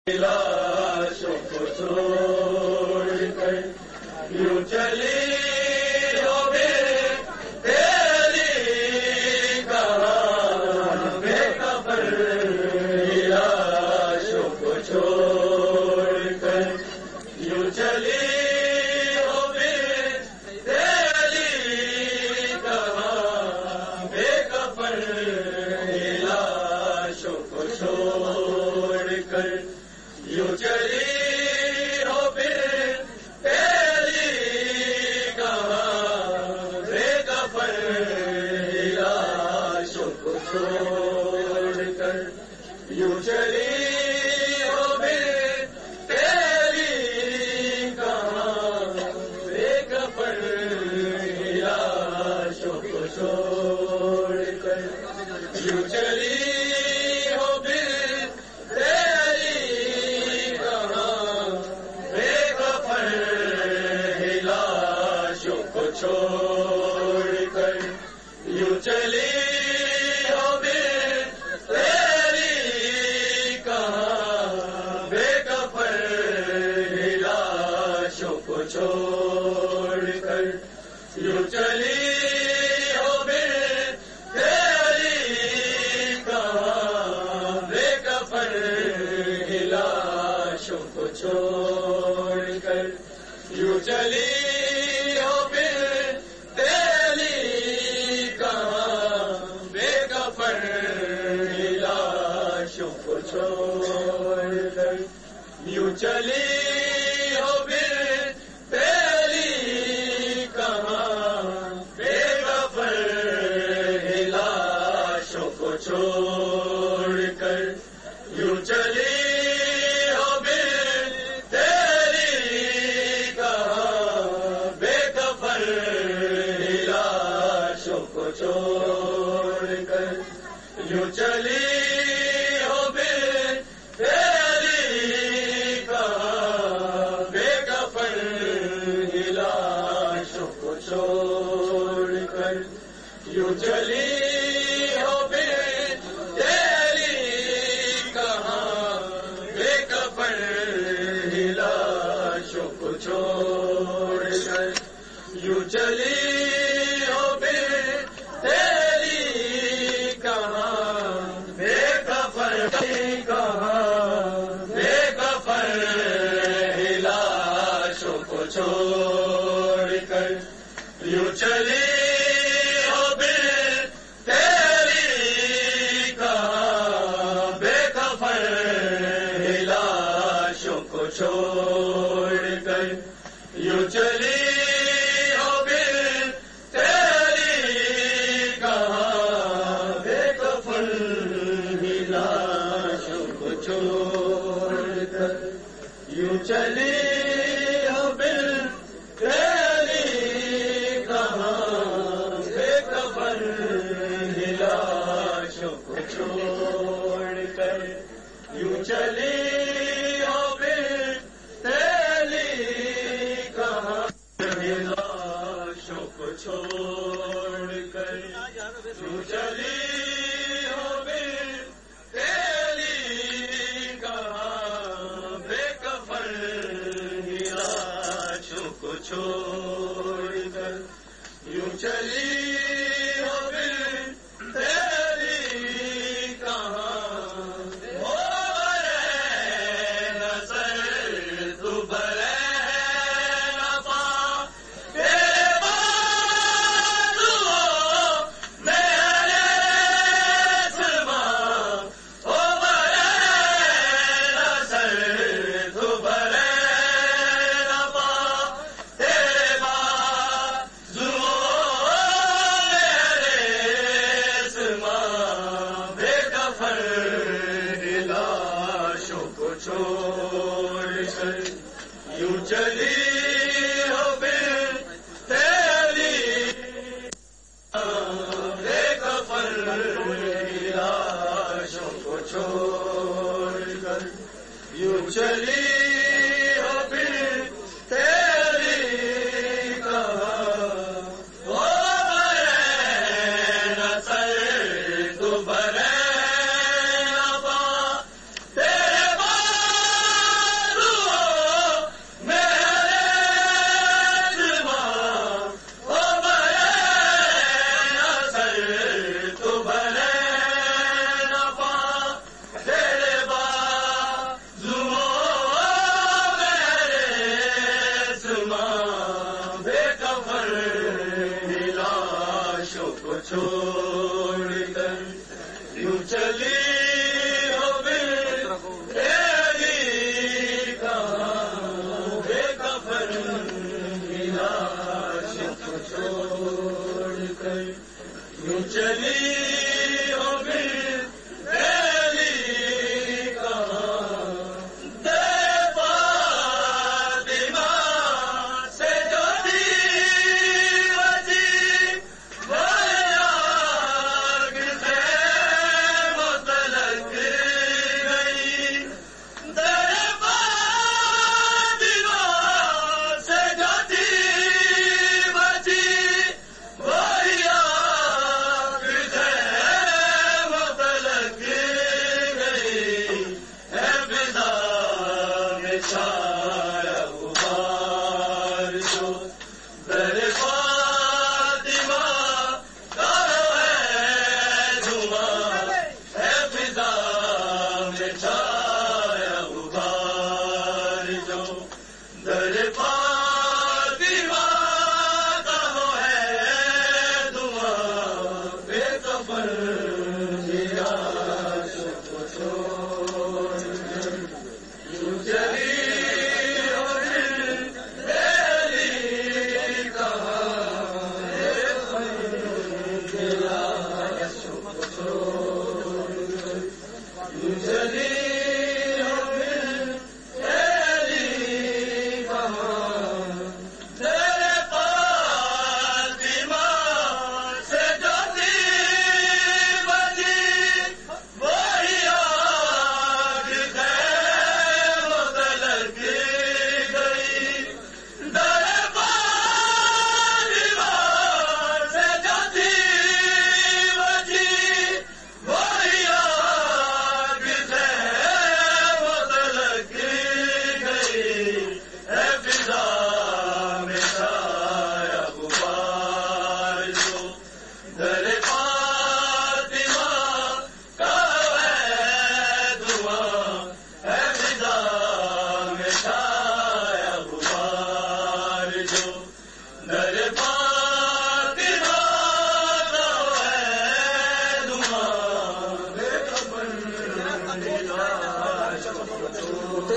لاشوں کو چھوڑ کر یوں چلی ہو بے تیری کہاں بے خبر لاشوں کو چھوڑ کر یوں چلی ہو بے تیری کہاں بے خبر لاشوں کو چھوڑ کر یوں چلی ہو پھر تیری کہاں بے خبر لاشوں کو چھوڑ کر یوں چلی ہو پھر تیری کہاں بے خبر لاشوں کو چھوڑ کر یوں چلی چھوڑ کر یوں چلی ہو بے تیری کہاں بے خبر لاشوں کو چھوڑ کر یوں چلی ہو بے تیری کہاں بے خبر لاشوں کو چھوڑ کر یوں چلی چھوڑ کر یوں چلی ہو پھر تیری کہاں بے خبر لاشوں کو چھوڑ کر یوں چلی ہو پھر تیری کہاں بے خبر لاشوں کو چھوڑ کر یوں چلی چھوڑ کر یوں چلی ہو پھر تیری کہاں بے خبر لاشوں کو چھوڑ کر یوں چلی ہو پھر تیری کہاں بے خبر کہاں بے خبر لاشوں کو چھوڑ کر یوں چلی ہو پھر تیری کہاں بے خبر لاشوں کو چھوڑ کر یوں چلی ہو پھر تیری کہاں بے خبر لاشوں کو چھوڑ کر یوں چلی ہو پھر لاشوں کو چھوڑ کر یوں چلی ہو پھر تیری کہاں لاشوں کو چھوڑ کر یوں چلی ہو پھر تیری کہاں بے خبر لاشوں کو چھوڑ کر یوں چلی چھوڑ کر یوں چلی ہو پھر تیری بے خبر لاشوں کو چھوڑ کر یوں چلی ہو پھر تیری کہاں ہو نہ سر تو برے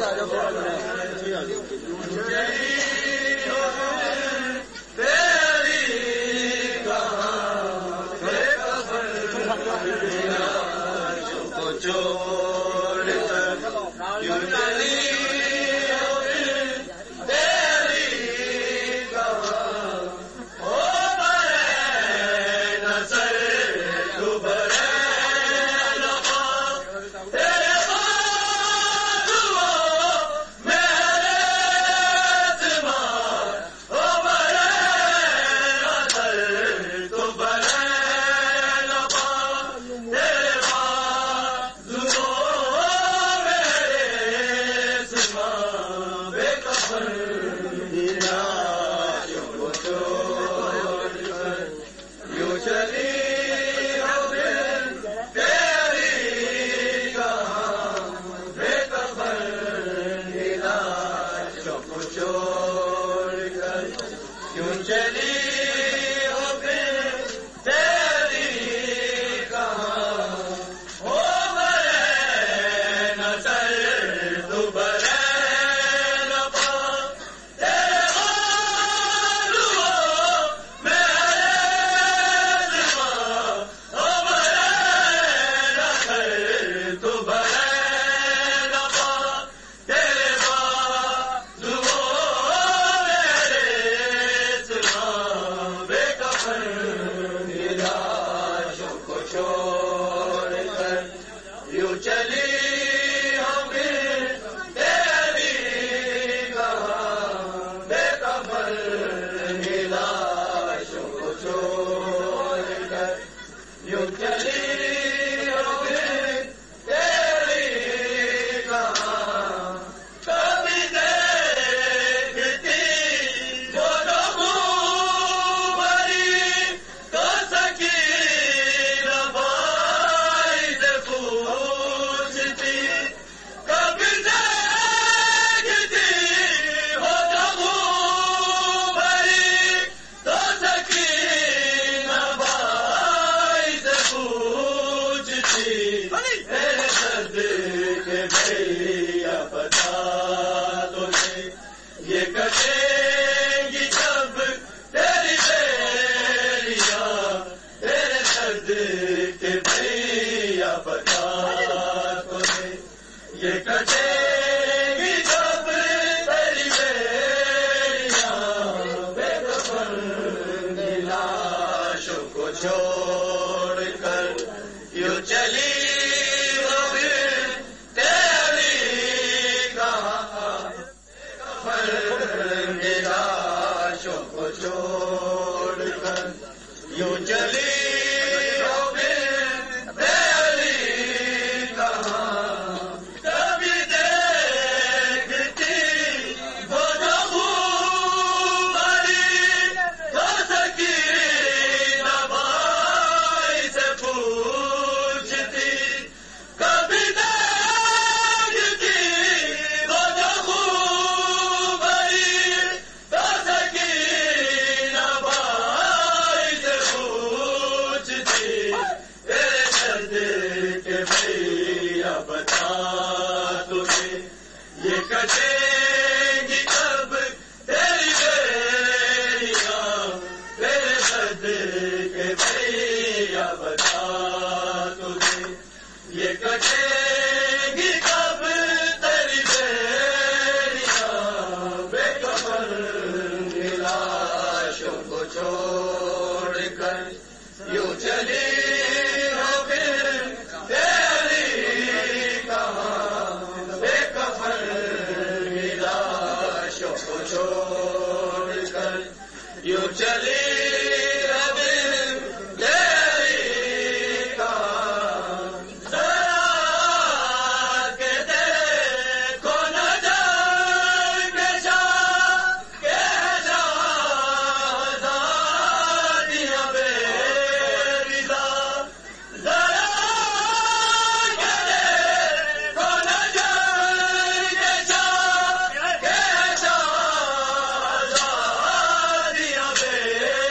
Yeah.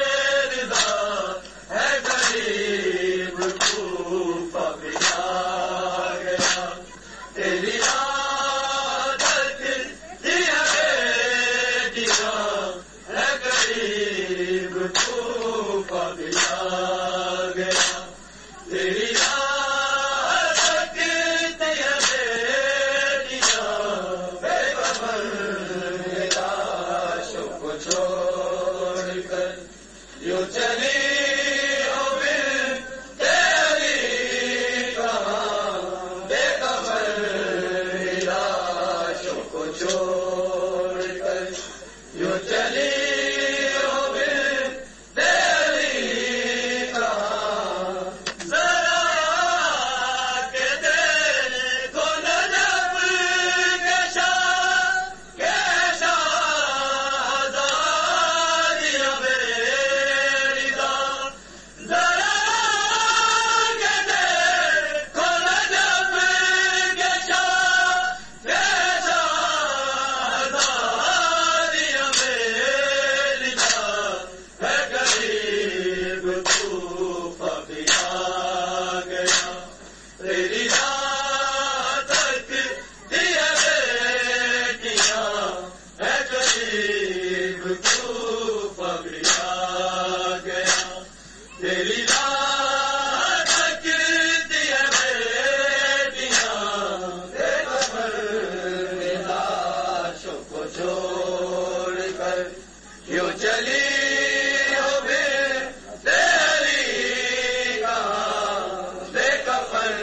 چھوڑ کر یوں چلی ہو بن تیری کہاں ذرا کہ دیکھو نجف کے شاہ آزادی میری دا ذرا کہ دیکھو نجف کے شاہ آزادی میری دا ہے غریب کوفہ بھی آ گیا تیری راہ تک دیا بیٹیاں ہے غریب کوفہ بھی آ گیا تیری راہ تک دیا بیٹیاں لاشوں کو چھوڑ کر یوں چلی ہو بن تیری کہاں بے کفن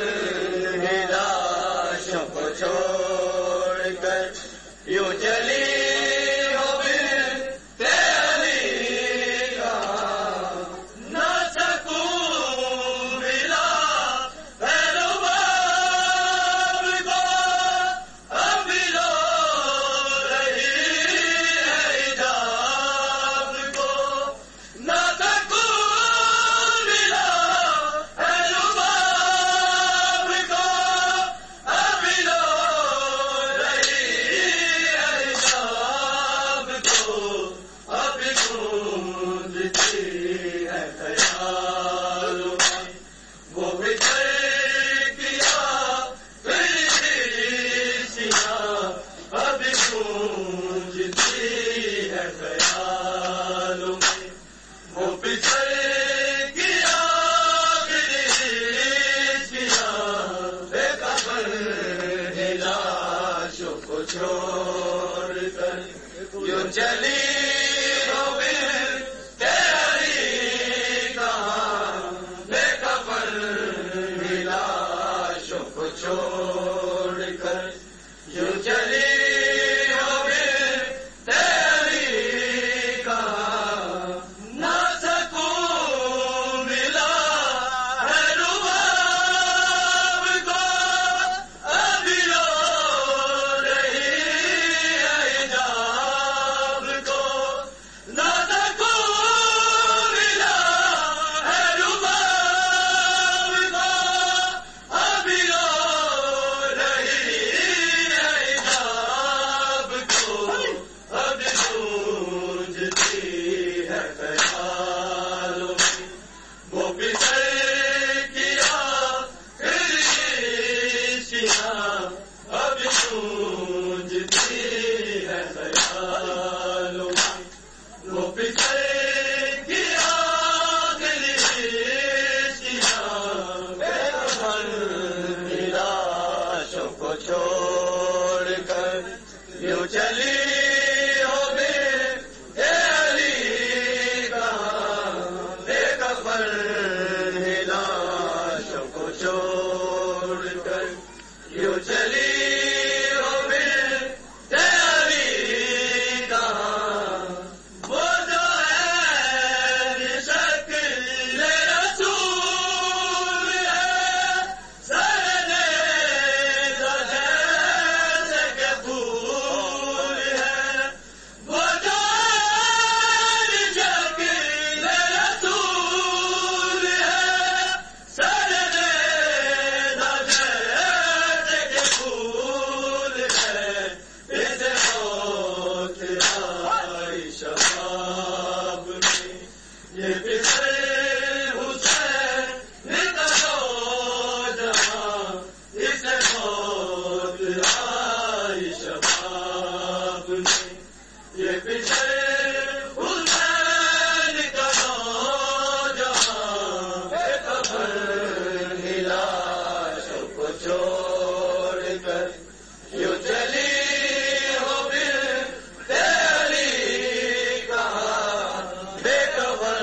لاشوں کو چھوڑ کر یوں چلی ہو بن تیری کہاں نہ سکون ملا رباب کو ابھی رو رہی ہے حجاب کو نہ سکون ملا رباب کو ابھی رو رہی ہے حجاب کو ابھی گونجتی ہے خیالوں میں وہ بچھڑ کیا پھر سیاہ ابھی گونجتی ہے خیالوں میں وہ بچھڑ کیا پھر سیاہ بے خبر لاشوں کو چھوڑ کر یوں چلی ہو بن تیری کہاں بے خبر لاشوں کو چھوڑ کر یوں چلی ہو بن تیری کہاں نہ سکون ملا ہے رباب کو ابھی رو رہی ہے حجاب کو نہ سکون ملا ہے رباب کو ابھی رو رہی ہے حجاب کو ابھی گونجتی ہے خیالوں میں وہ بچھڑ کیا پھر سیاہ ابھی گونجتی ہے خیالوں میں وہ بچھڑ کیا پھر سیاہ بے خبر لاشوں کو چھوڑ کر یوں چلی ہو بن تیری کہاں بے خبر لاشوں کو چھوڑ کر یوں چلی ہو بن تیری کہاں وہ جو ہے شکل رسول ہے سرنے جیسے کہ پھول ہے وہ جو ہے شکل رسول ہے سرنے جیسے کہ پھول ہے اسے موت آئی شباب میں یہ بچھڑ حسین نکلو جہاں اسے موت آئی شباب میں یہ بچھڑ حسین نکلو جہاں بے خبر لاشوں کو چھوڑ کر یوں چلی ہو بن تیری کہاں بے خبر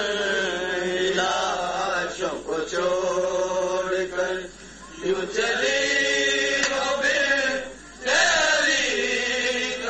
لاشوں کو چھوڑ کر یوں چلی ہو بن تیری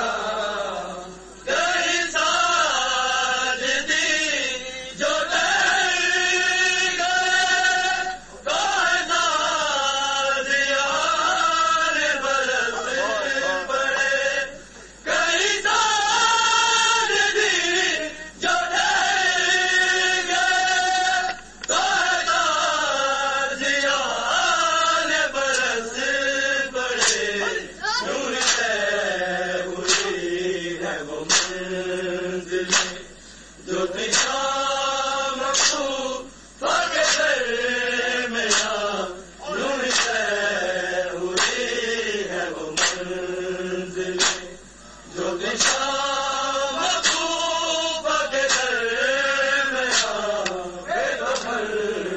شام خوب کے درمیان بے کفن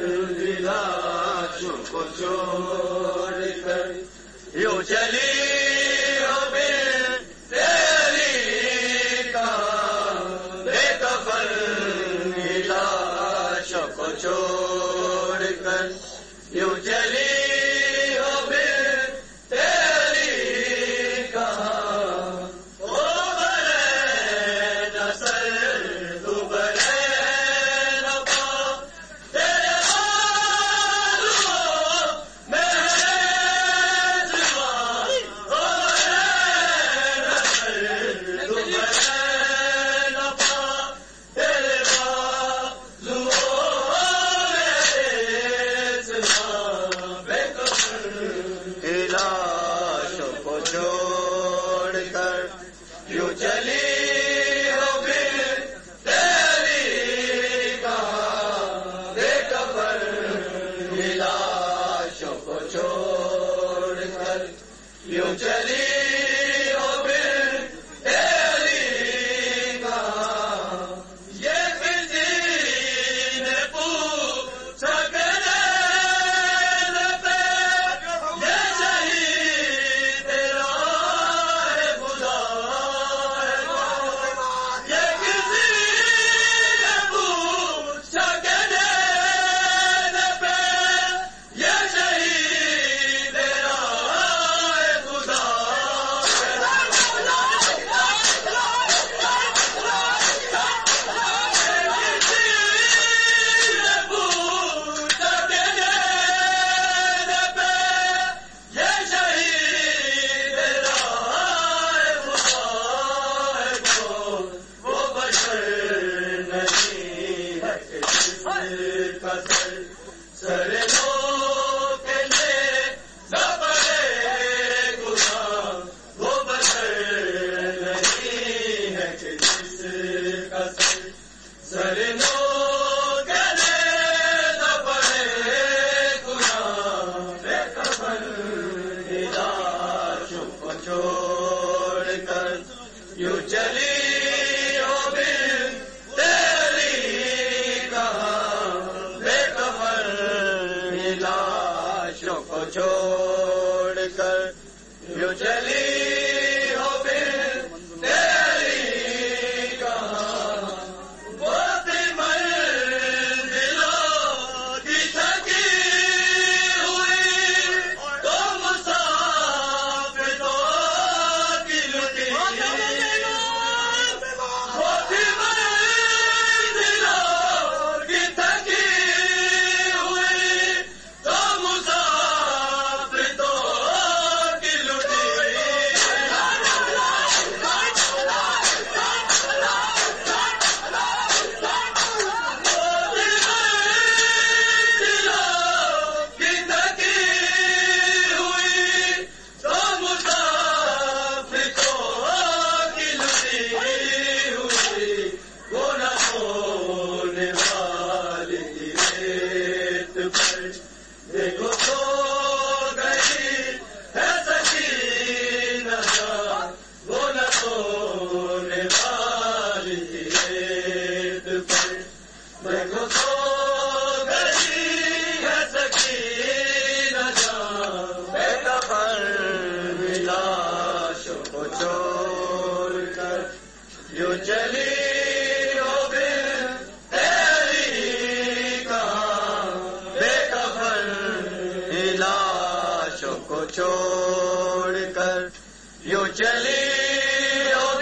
لاشوں کو چھوڑ کر یوں چلی ہو بن تیری کہاں بے کفن لاشوں کو چھوڑ کر یوں چلی چھوڑ کر یوں چلی ہو پھر تیری کہاں بہت منزلوں کی تھکی ہوئی تو مسافروں کی لٹی بہت منزلوں کی تھکی ہوئی تو دیکھو تو گئی ہے سکینہ وہ نہ سونے والی ریت پر دیکھو تو گئی ہے سکینہ بے کفن لاشوں کو چھوڑ کر یوں چلی چھوڑ کر یوں چلی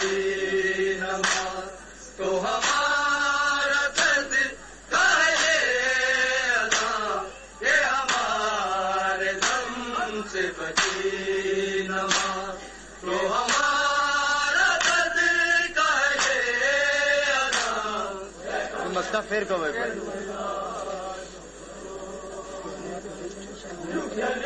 بچی نماز تو ہمارا درد کہے ادا یہ ہمارے دم سے بچی نماز تو ہمارا درد کہے ادا مکہ پھر کب ہے